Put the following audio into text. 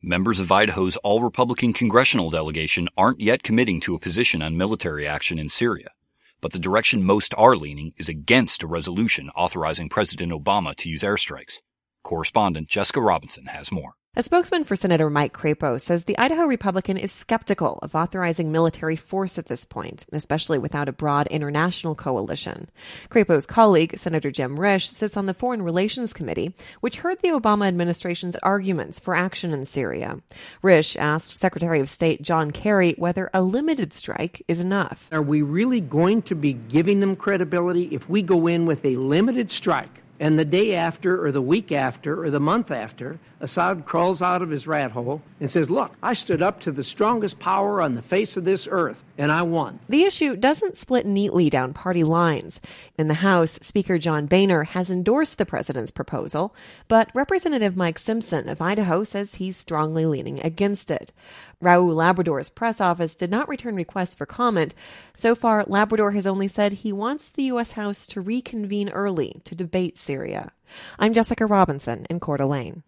Members of Idaho's all-Republican congressional delegation aren't yet committing to a position on military action in Syria, but the direction most are leaning is against a resolution authorizing President Obama to use airstrikes. Correspondent Jessica Robinson has more. A spokesman for Senator Mike Crapo says the Idaho Republican is skeptical of authorizing military force at this point, especially without a broad international coalition. Crapo's colleague, Senator Jim Risch, sits on the Foreign Relations Committee, which heard the Obama administration's arguments for action in Syria. Risch asked Secretary of State John Kerry whether a limited strike is enough. Are we really going to be giving them credibility if we go in with a limited strike? And the day after, or the week after, or the month after, Assad crawls out of his rat hole and says, look, I stood up to the strongest power on the face of this earth, and I won. The issue doesn't split neatly down party lines. In the House, Speaker John Boehner has endorsed the president's proposal, but Representative Mike Simpson of Idaho says he's strongly leaning against it. Raul Labrador's press office did not return requests for comment. So far, Labrador has only said he wants the U.S. House to reconvene early to debate Syria. I'm Jessica Robinson in Coeur d'Alene.